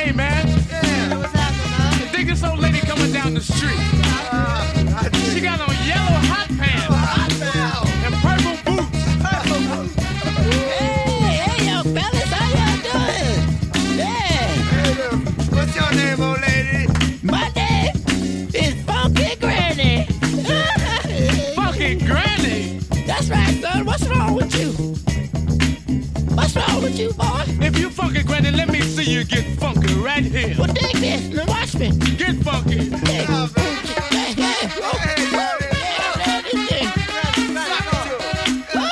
Hey, man. Yeah, what's happening, man? Dig this old lady coming down the street. She got on yellow hot pants and purple boots. Hey, yo, fellas, how y'all doing? Yeah. Hey, what's your name, old lady? My name is Funky Granny. Funky Granny. That's right, son. What's wrong with you? What's wrong with you, boy? If you funky Granny, let me see you get funky right here. Well, dig this. Now watch me. Get funky. Hey, Oh, man. hey, hey. Whoa, Hey, whoa, Granny. yeah, man, this thing. Whoa,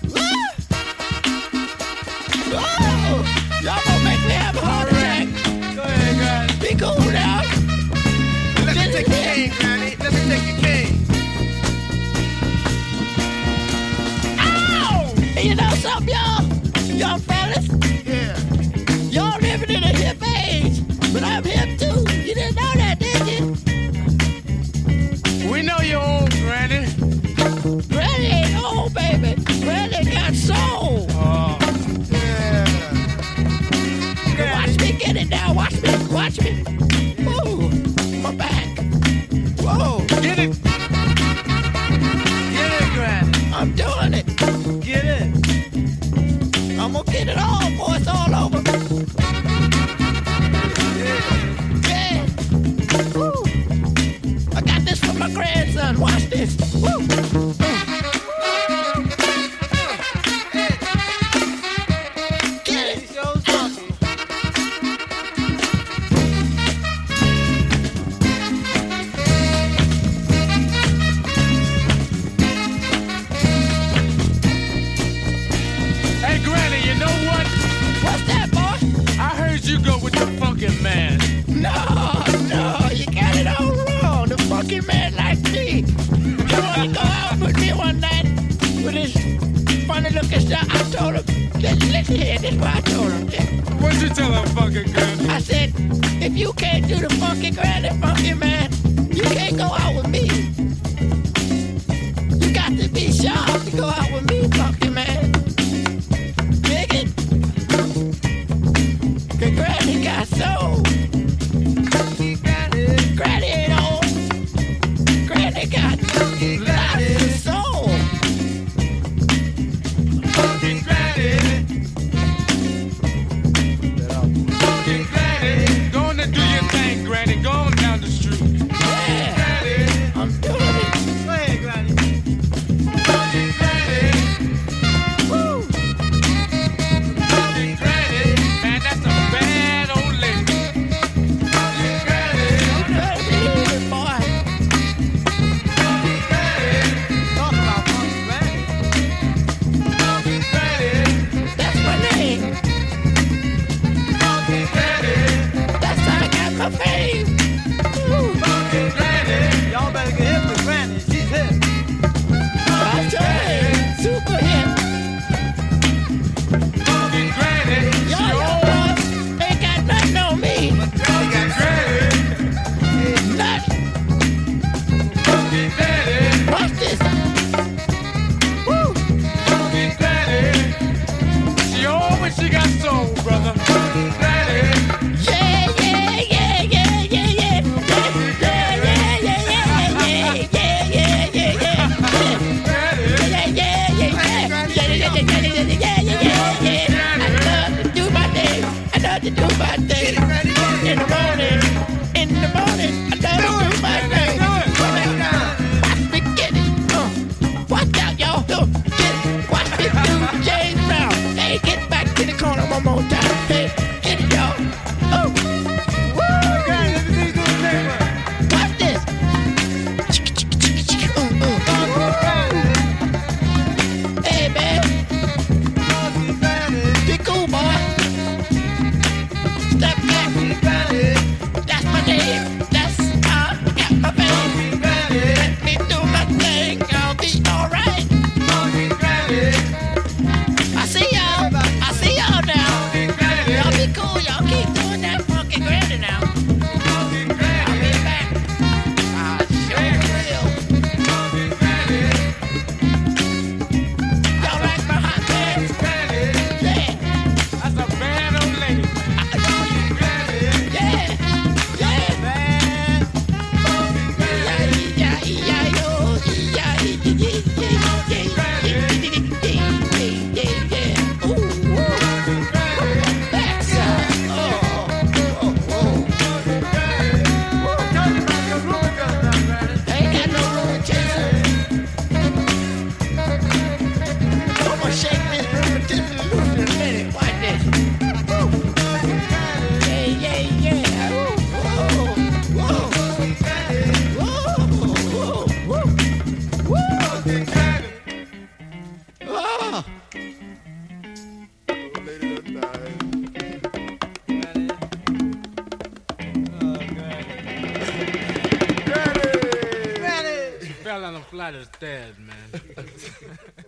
whoa. Whoa. Y'all gonna make me have a heart attack. Go ahead, Granny. Be cool now. Let me take your cane, Granny. Let me take your cane. Ow! And you know something, y'all? Young fellas, Yeah. y'all living in a hip age, but I'm hip too. You didn't know that, did you? We know you're old, Granny. Granny ain't old, baby. Granny got soul. Yeah. Now watch me get it now. Watch me. Watch me. Ooh, my back. Whoa, Get it. Get it, Granny. I'm doing it. Get it. I'm gonna get it all, boy. It's all over. Yeah. Woo. I got this from my grandson. Watch this. Woo. Get it. He shows funky. Hey, Granny, you know what? What's that, boy? I heard you go with the funky man. No, you got it all wrong. The funky man like me. You wanna go out with me one night with this funny looking stuff? I told him, listen here, this is what I told him. What'd you tell her, funky Granny? I said, if you can't do the funky granny, funky man, you can't go out with me. You got to be sharp to go out with me, funky man. Dig it? 'Cause granny got soul. Granny ain't old. Granny got lots of soul. Funky Granny. Funky Granny. Go on and do your thing, Granny. Go on down the street. Yeah, Granny. I'm doing it. Go ahead, Granny. Funky Granny. Woo. Funky Granny. Man, that's a bad old lady. Funky Granny. Better believe it, boy. Funky Granny. Talk about funky Granny. Funky Granny. That's my name. Funky Granny. That's how I got my fame. Woo. Funky Granny. Y'all better get hip with Granny. She's hip. That's right. Super hip. Funky Granny. Y'all boys ain't got nothing on me. Funky Granny. Nothing. Funky Granny. Watch this. Woo. Funky Granny. She old, but she got soul, brother. Funky Granny. Yeah, yeah, yeah, yeah, yeah, yeah. Yeah, yeah, yeah, yeah, yeah, yeah, yeah, yeah, yeah, yeah. Granny. I love to do my thing. I love to do my thing. In the morning, I love to do my thing. Watch me get it. Watch out, y'all. Get it. Watch me do James Brown. Hey, get back to the corner one more time. Hey, get it, y'all. Oh, woo. Granny, let me see you do the paper. Watch this. Hey, man. Funky Granny. Be cool, boy. Step back. That's my name. That's how I got my fame. Let me do my thing. I'll be alright. I see y'all. I see y'all now. Y'all be cool. Y'all keep doing that funky granny now. I'll be back. I sure will. Y'all like my hot pants? Yeah. That's a bad old lady. I That is dead, man.